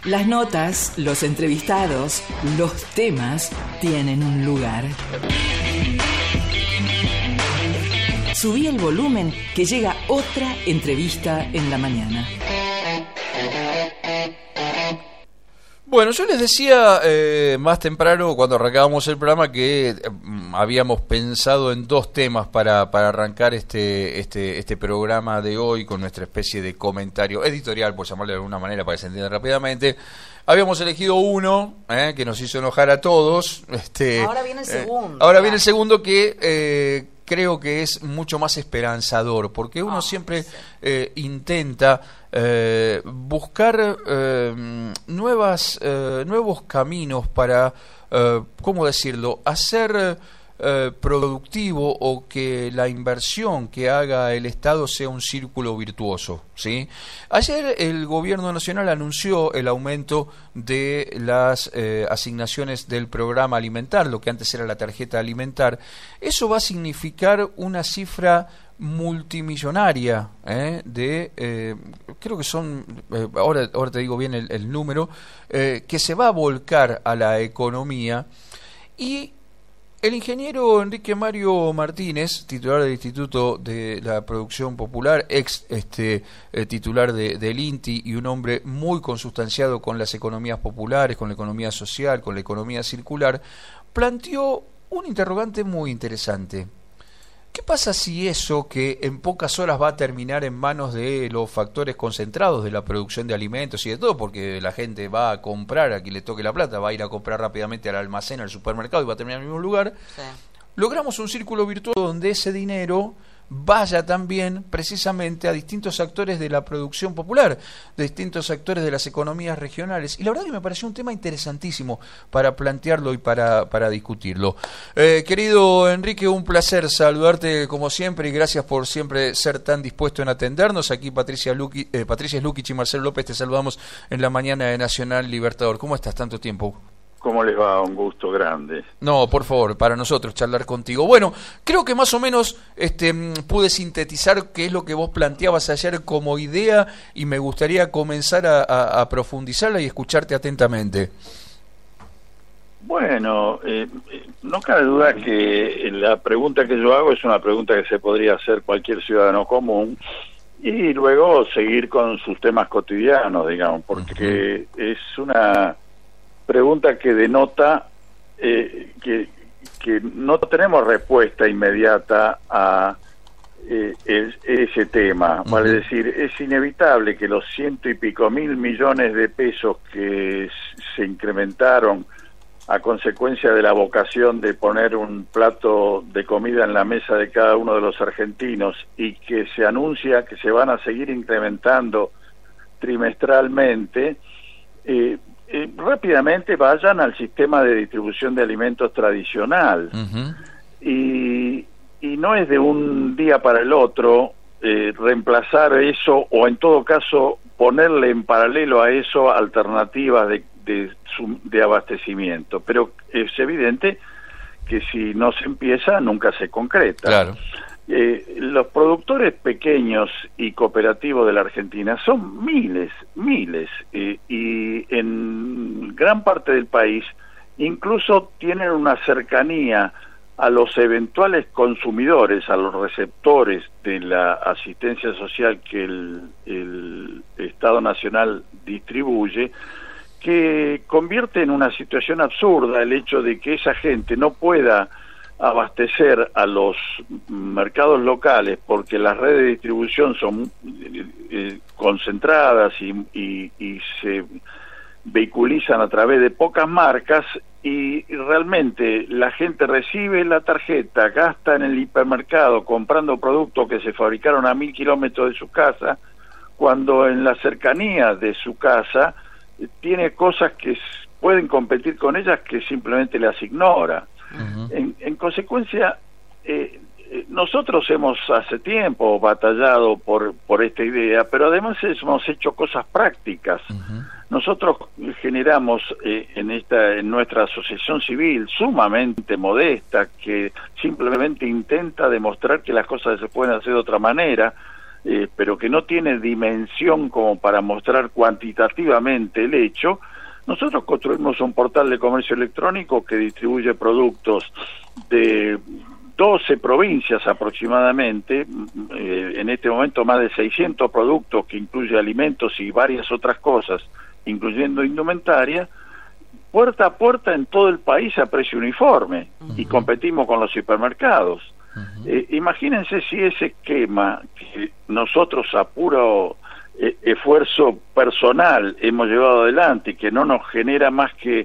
Las notas, los entrevistados, los temas tienen un lugar. Subí el volumen que llega otra entrevista en la mañana. Bueno, yo les decía más temprano cuando arrancábamos el programa que habíamos pensado en dos temas para arrancar este programa de hoy con nuestra especie de comentario editorial, por llamarle de alguna manera para que se entienda rápidamente. Habíamos elegido uno que nos hizo enojar a todos. Ahora viene el segundo. Ahora viene el segundo que creo que es mucho más esperanzador, porque uno siempre intenta buscar nuevos caminos para, ¿cómo decirlo?, hacer productivo o que la inversión que haga el Estado sea un círculo virtuoso, ¿sí? Ayer el Gobierno Nacional anunció el aumento de las asignaciones del programa alimentar, lo que antes era la tarjeta alimentar. Eso va a significar una cifra multimillonaria creo que son ahora te digo bien el número que se va a volcar a la economía. Y el ingeniero Enrique Mario Martínez, titular del Instituto de la Producción Popular, ex titular del INTI y un hombre muy consustanciado con las economías populares, con la economía social, con la economía circular, planteó un interrogante muy interesante. ¿Qué pasa si eso, que en pocas horas va a terminar en manos de los factores concentrados de la producción de alimentos y de todo, porque la gente va a comprar, a quien le toque la plata, va a ir a comprar rápidamente al almacén, al supermercado y va a terminar en el mismo lugar? Sí. Logramos un círculo virtuoso donde ese dinero vaya también precisamente a distintos actores de la producción popular, de distintos actores de las economías regionales. Y la verdad que me pareció un tema interesantísimo para plantearlo y para discutirlo. Querido Enrique, un placer saludarte como siempre y gracias por siempre ser tan dispuesto en atendernos. Aquí Patricia Lukic y Marcelo López te saludamos en la mañana de Nacional Libertador. ¿Cómo estás? Tanto tiempo. ¿Cómo les va? Un gusto grande. No, por favor, para nosotros charlar contigo. Bueno, creo que más o menos pude sintetizar qué es lo que vos planteabas ayer como idea y me gustaría comenzar a profundizarla y escucharte atentamente. Bueno, no cabe duda que la pregunta que yo hago es una pregunta que se podría hacer cualquier ciudadano común y luego seguir con sus temas cotidianos, digamos, porque es una pregunta que denota que no tenemos respuesta inmediata a ese tema. Vale decir, es inevitable que los 100 y pico mil millones de pesos que se incrementaron a consecuencia de la vocación de poner un plato de comida en la mesa de cada uno de los argentinos y que se anuncia que se van a seguir incrementando trimestralmente, rápidamente vayan al sistema de distribución de alimentos tradicional. Y no es de un día para el otro reemplazar eso, o en todo caso ponerle en paralelo a eso alternativas de abastecimiento, pero es evidente que si no se empieza nunca se concreta. Claro. Los productores pequeños y cooperativos de la Argentina son miles, y en gran parte del país incluso tienen una cercanía a los eventuales consumidores, a los receptores de la asistencia social que el Estado Nacional distribuye, que convierte en una situación absurda el hecho de que esa gente no pueda abastecer a los mercados locales porque las redes de distribución son concentradas y se vehiculizan a través de pocas marcas, y realmente la gente recibe la tarjeta, gasta en el hipermercado comprando productos que se fabricaron a 1000 kilómetros de su casa, cuando en la cercanía de su casa tiene cosas que pueden competir con ellas que simplemente las ignora. En consecuencia, nosotros hemos hace tiempo batallado por esta idea, pero además hemos hecho cosas prácticas. Nosotros generamos en nuestra asociación civil sumamente modesta, que simplemente intenta demostrar que las cosas se pueden hacer de otra manera, pero que no tiene dimensión como para mostrar cuantitativamente el hecho. Nosotros construimos un portal de comercio electrónico que distribuye productos de 12 provincias aproximadamente, en este momento más de 600 productos, que incluye alimentos y varias otras cosas, incluyendo indumentaria, puerta a puerta en todo el país a precio uniforme, y competimos con los supermercados. Imagínense si ese esquema que nosotros a puro esfuerzo personal hemos llevado adelante, que no nos genera más que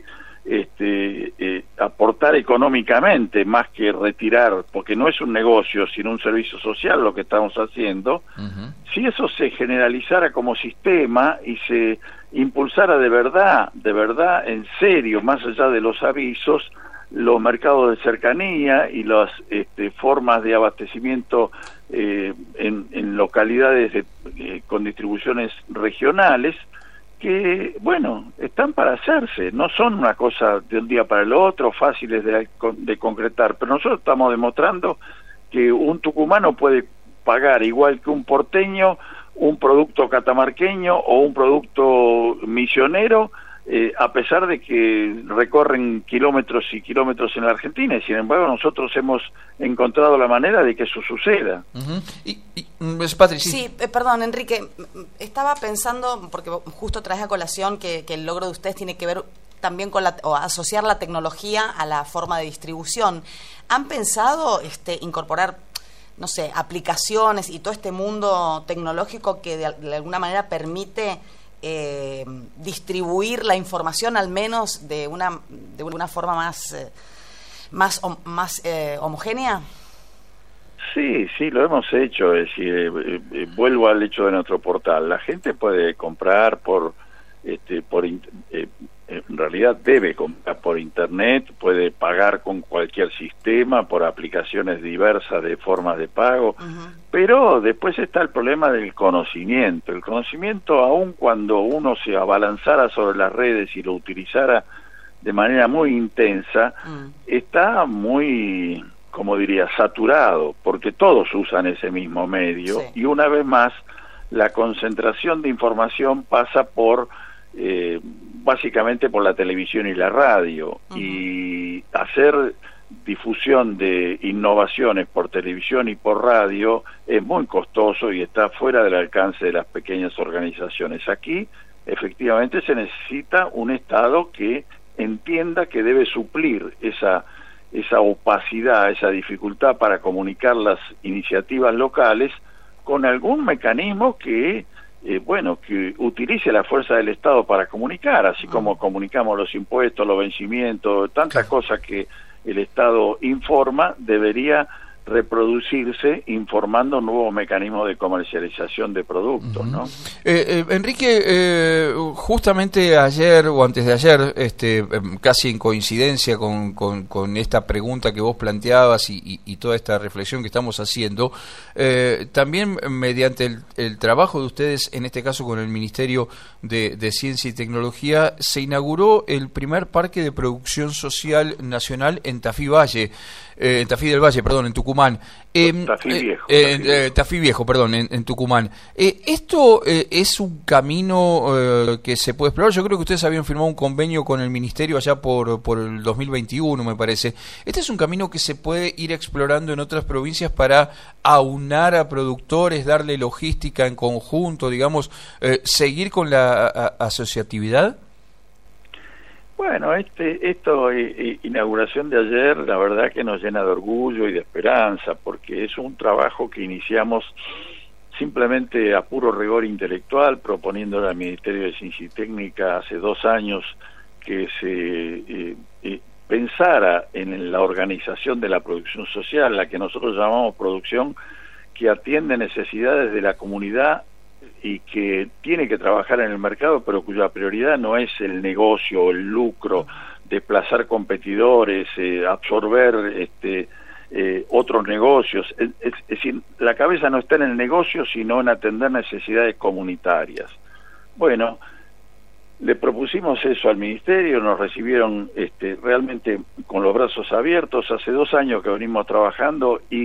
aportar económicamente, más que retirar, porque no es un negocio sino un servicio social lo que estamos haciendo. Si eso se generalizara como sistema y se impulsara de verdad, en serio, más allá de los avisos, los mercados de cercanía y las formas de abastecimiento en localidades con distribuciones regionales, que, bueno, están para hacerse, no son una cosa de un día para el otro, fáciles de concretar, pero nosotros estamos demostrando que un tucumano puede pagar igual que un porteño un producto catamarqueño o un producto misionero, a pesar de que recorren kilómetros y kilómetros en la Argentina, y sin embargo nosotros hemos encontrado la manera de que eso suceda. Patricia. Sí, perdón, Enrique, estaba pensando, porque justo traes a colación que el logro de ustedes tiene que ver también con o asociar la tecnología a la forma de distribución. ¿Han pensado incorporar, no sé, aplicaciones y todo este mundo tecnológico que de alguna manera permite distribuir la información, al menos de una forma más homogénea? Sí, lo hemos hecho. Es decir, vuelvo al hecho de nuestro portal. La gente puede comprar en realidad debe comprar por internet, puede pagar con cualquier sistema, por aplicaciones diversas de formas de pago, pero después está el problema del conocimiento. El conocimiento, aun cuando uno se abalanzara sobre las redes y lo utilizara de manera muy intensa, está muy, como diría, saturado, porque todos usan ese mismo medio, y una vez más la concentración de información pasa por básicamente por la televisión y la radio, y hacer difusión de innovaciones por televisión y por radio es muy costoso y está fuera del alcance de las pequeñas organizaciones. Aquí efectivamente se necesita un Estado que entienda que debe suplir esa opacidad, esa dificultad para comunicar las iniciativas locales con algún mecanismo que que utilice la fuerza del Estado para comunicar, así como comunicamos los impuestos, los vencimientos, tantas cosas que el Estado informa, debería reproducirse informando nuevos mecanismos de comercialización de productos, ¿no? Enrique, justamente ayer o antes de ayer, casi en coincidencia con esta pregunta que vos planteabas y toda esta reflexión que estamos haciendo, también mediante el trabajo de ustedes, en este caso con el Ministerio de Ciencia y Tecnología, se inauguró el primer parque de producción social nacional en Tafí del Valle, perdón, en Tucumán. Tafí Viejo, perdón, en Tucumán. ¿Esto es un camino que se puede explorar? Yo creo que ustedes habían firmado un convenio con el Ministerio allá por el 2021, me parece. ¿Este es un camino que se puede ir explorando en otras provincias para aunar a productores, darle logística en conjunto, digamos, seguir con la asociatividad? Bueno, inauguración de ayer, la verdad que nos llena de orgullo y de esperanza, porque es un trabajo que iniciamos simplemente a puro rigor intelectual, proponiéndole al Ministerio de Ciencia y Técnica hace 2 años que se pensara en la organización de la producción social, la que nosotros llamamos producción que atiende necesidades de la comunidad y que tiene que trabajar en el mercado, pero cuya prioridad no es el negocio o el lucro, desplazar competidores, absorber otros negocios. Es decir, la cabeza no está en el negocio, sino en atender necesidades comunitarias. Bueno, le propusimos eso al Ministerio, nos recibieron realmente con los brazos abiertos. Hace 2 años que venimos trabajando y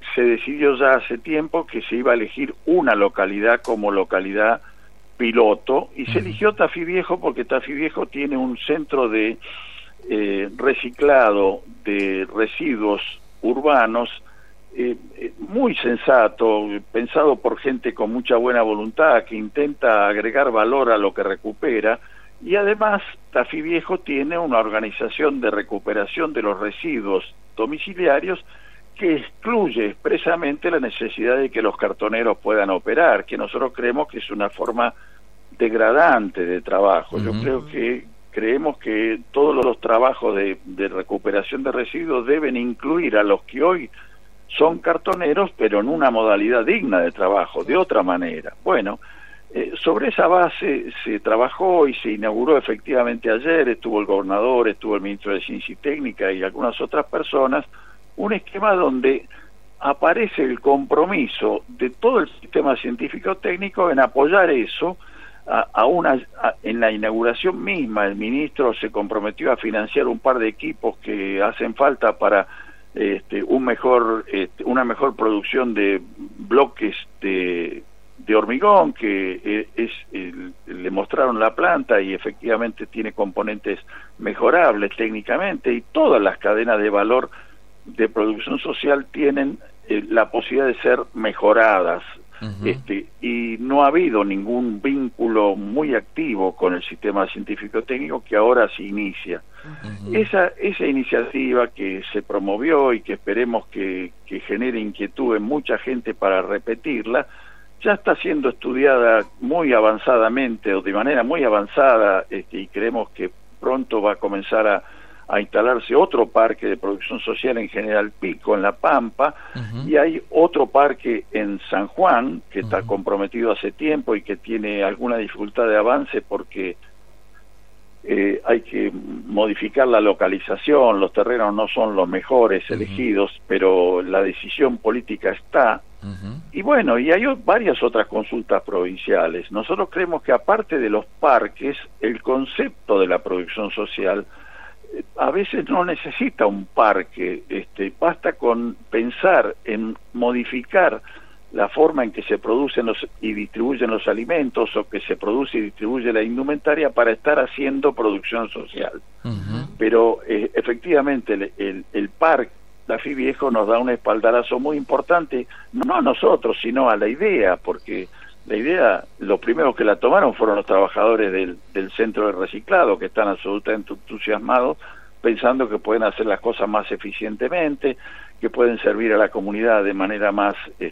se decidió ya hace tiempo que se iba a elegir una localidad como localidad piloto, y se eligió Tafí Viejo porque Tafí Viejo tiene un centro de reciclado de residuos urbanos muy sensato, pensado por gente con mucha buena voluntad, que intenta agregar valor a lo que recupera, y además Tafí Viejo tiene una organización de recuperación de los residuos domiciliarios que excluye expresamente la necesidad de que los cartoneros puedan operar, que nosotros creemos que es una forma degradante de trabajo. Yo creemos que todos los trabajos de recuperación de residuos deben incluir a los que hoy son cartoneros, pero en una modalidad digna de trabajo, de otra manera. Bueno, sobre esa base se trabajó y se inauguró efectivamente ayer, estuvo el gobernador, estuvo el ministro de Ciencia y Técnica y algunas otras personas, un esquema donde aparece el compromiso de todo el sistema científico-técnico en apoyar eso. En la inauguración misma el ministro se comprometió a financiar un par de equipos que hacen falta para una mejor producción de bloques de hormigón, que le mostraron la planta y efectivamente tiene componentes mejorables técnicamente, y todas las cadenas de valor de producción social tienen la posibilidad de ser mejoradas. Y no ha habido ningún vínculo muy activo con el sistema científico-técnico que ahora se inicia. Esa iniciativa que se promovió y que esperemos que genere inquietud en mucha gente para repetirla, ya está siendo estudiada muy avanzadamente o de manera muy avanzada, y creemos que pronto va a comenzar a instalarse otro parque de producción social en General Pico, en La Pampa, y hay otro parque en San Juan que está comprometido hace tiempo y que tiene alguna dificultad de avance porque hay que modificar la localización, los terrenos no son los mejores elegidos, pero la decisión política está. Y bueno, y hay varias otras consultas provinciales. Nosotros creemos que aparte de los parques, el concepto de la producción social a veces no necesita un parque, basta con pensar en modificar la forma en que se producen y distribuyen los alimentos, o que se produce y distribuye la indumentaria, para estar haciendo producción social. Pero efectivamente el parque Tafí Viejo nos da un espaldarazo muy importante, no a nosotros, sino a la idea, porque la idea, los primeros que la tomaron fueron los trabajadores del centro de reciclado, que están absolutamente entusiasmados, pensando que pueden hacer las cosas más eficientemente, que pueden servir a la comunidad de manera más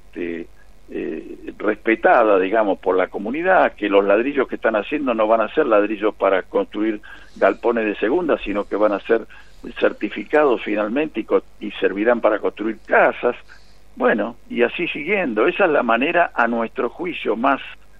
respetada, digamos, por la comunidad, que los ladrillos que están haciendo no van a ser ladrillos para construir galpones de segunda, sino que van a ser certificados finalmente y servirán para construir casas. Bueno, y así siguiendo, esa es la manera, a nuestro juicio, más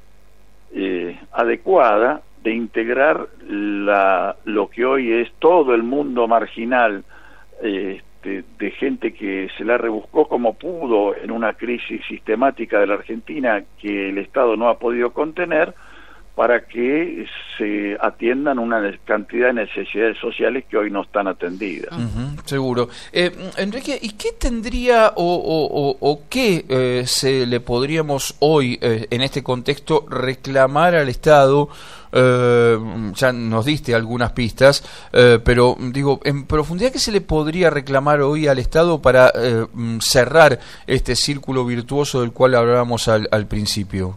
adecuada de integrar lo que hoy es todo el mundo marginal, de gente que se la rebuscó como pudo en una crisis sistemática de la Argentina que el Estado no ha podido contener, para que se atiendan una cantidad de necesidades sociales que hoy no están atendidas. Seguro. Enrique, ¿y qué tendría o qué se le podríamos hoy, en este contexto, reclamar al Estado? Ya nos diste algunas pistas, pero digo, en profundidad, ¿qué se le podría reclamar hoy al Estado para cerrar este círculo virtuoso del cual hablábamos al principio?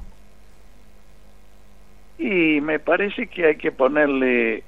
Y me parece que hay que ponerle,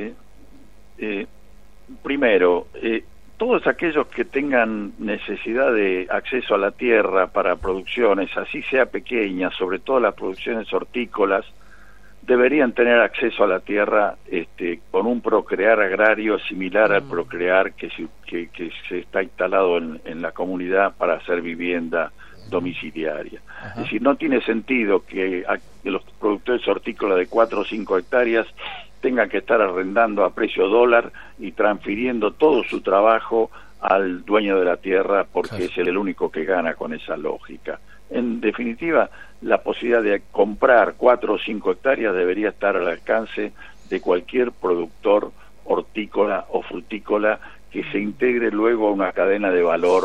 primero, todos aquellos que tengan necesidad de acceso a la tierra para producciones, así sea pequeña, sobre todo las producciones hortícolas, deberían tener acceso a la tierra con un procrear agrario similar al procrear que se está instalado en la comunidad para hacer vivienda domiciliaria. Es decir, no tiene sentido que los productores hortícolas de 4 o 5 hectáreas tengan que estar arrendando a precio dólar y transfiriendo todo su trabajo al dueño de la tierra, porque es el único que gana con esa lógica. En definitiva, la posibilidad de comprar 4 o 5 hectáreas debería estar al alcance de cualquier productor hortícola o frutícola que se integre luego a una cadena de valor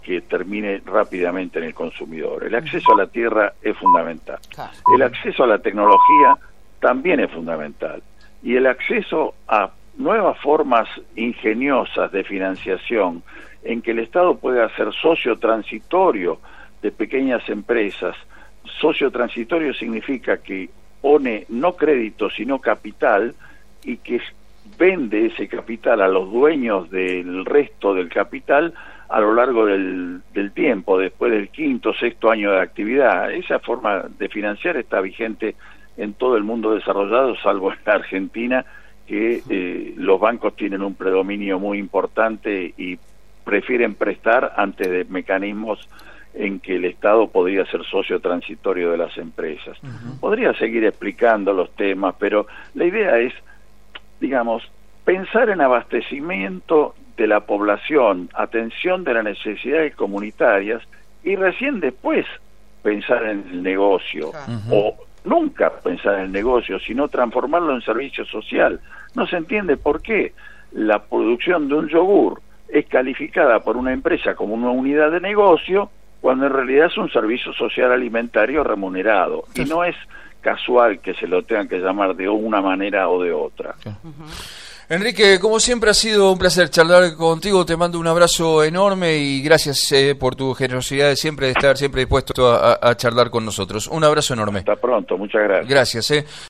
que termine rápidamente en el consumidor. El acceso a la tierra es fundamental. El acceso a la tecnología también es fundamental. Y el acceso a nuevas formas ingeniosas de financiación en que el Estado pueda ser socio transitorio de pequeñas empresas. Socio transitorio significa que pone no crédito sino capital y que vende ese capital a los dueños del resto del capital a lo largo del tiempo, después del quinto, sexto año de actividad. Esa forma de financiar está vigente en todo el mundo desarrollado, salvo en la Argentina, que los bancos tienen un predominio muy importante y prefieren prestar antes de mecanismos en que el Estado podría ser socio transitorio de las empresas. Podría seguir explicando los temas, pero la idea es, digamos, pensar en abastecimiento de la población, atención de las necesidades comunitarias y recién después pensar en el negocio, o nunca pensar en el negocio, sino transformarlo en servicio social. No se entiende por qué la producción de un yogur es calificada por una empresa como una unidad de negocio, cuando en realidad es un servicio social alimentario remunerado, y no es casual que se lo tengan que llamar de una manera o de otra. Enrique, como siempre ha sido un placer charlar contigo, te mando un abrazo enorme y gracias por tu generosidad de siempre, de estar siempre dispuesto a charlar con nosotros. Un abrazo enorme. Hasta pronto, muchas gracias. Gracias.